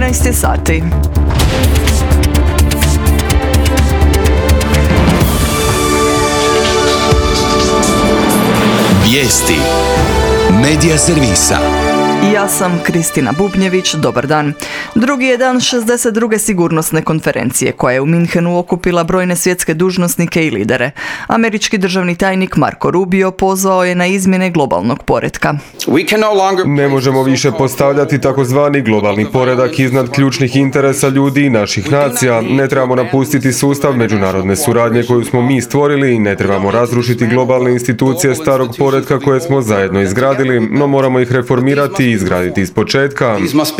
13 je sati. Vijesti Medija servisa. Ja sam Kristina Bubnjević, dobar dan. Drugi je dan 62. sigurnosne konferencije koja je u Minhenu okupila brojne svjetske dužnosnike i lidere. Američki državni tajnik Marco Rubio pozvao je na izmjene globalnog poretka. Ne možemo više postavljati takozvani globalni poredak iznad ključnih interesa ljudi i naših nacija. Ne trebamo napustiti sustav međunarodne suradnje koju smo mi stvorili i ne trebamo razrušiti globalne institucije starog poretka koje smo zajedno izgradili, no moramo ih reformirati i izgraditi iz početka.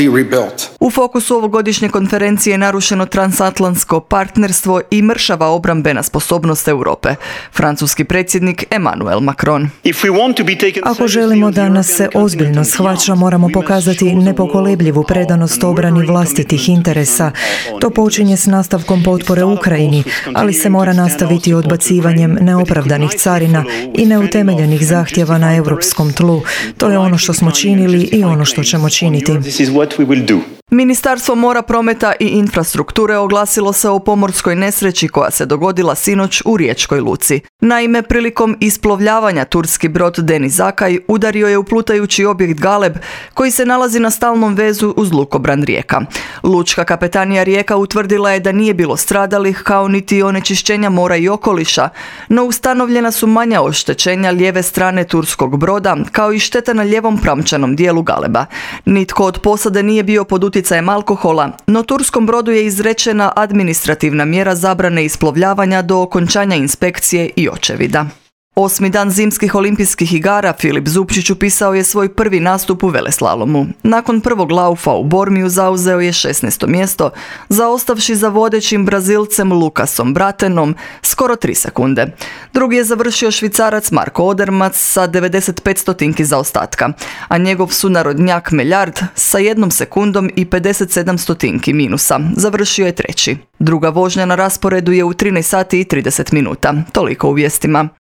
U fokusu ovogodišnje konferencije je narušeno transatlantsko partnerstvo i mršava obrambena sposobnost Europe. Francuski predsjednik Emmanuel Macron. Ako želimo da nas se ozbiljno shvaća, moramo pokazati nepokolebljivu predanost obrani vlastitih interesa. To počinje s nastavkom potpore Ukrajini, ali se mora nastaviti odbacivanjem neopravdanih carina i neutemeljenih zahtjeva na europskom tlu. To je ono što smo činili i ono što ćemo činiti. Ministarstvo mora, prometa i infrastrukture oglasilo se o pomorskoj nesreći koja se dogodila sinoć u Riječkoj luci. Naime, prilikom isplovljavanja turski brod Deniz Zakaj udario je u plutajući objekt Galeb koji se nalazi na stalnom vezu uz lukobran Rijeka. Lučka kapetanija Rijeka utvrdila je da nije bilo stradalih kao niti onečišćenja mora i okoliša, no ustanovljena su manja oštećenja lijeve strane turskog broda kao i šteta na lijevom pramčanom dijelu Galeba. Nitko od posade nije bio pod utjecajem alkohola, no turskom brodu je izrečena administrativna mjera zabrane isplovljavanja do okončanja inspekcije i očevida. 8. dan zimskih olimpijskih igara Filip Zupčić upisao je svoj prvi nastup u veleslalomu. Nakon prvog laufa u Bormiju zauzeo je 16. mjesto, zaostavši za vodećim Brazilcem Lukasom Bratenom skoro 3 sekunde. Drugi je završio Švicarac Marko Odermac sa 95 stotinki zaostatka, a njegov sunarodnjak Meljard sa 1 sekundom i 57 stotinki minusa završio je treći. Druga vožnja na rasporedu je u 13 sati i 30 minuta. Toliko u vijestima.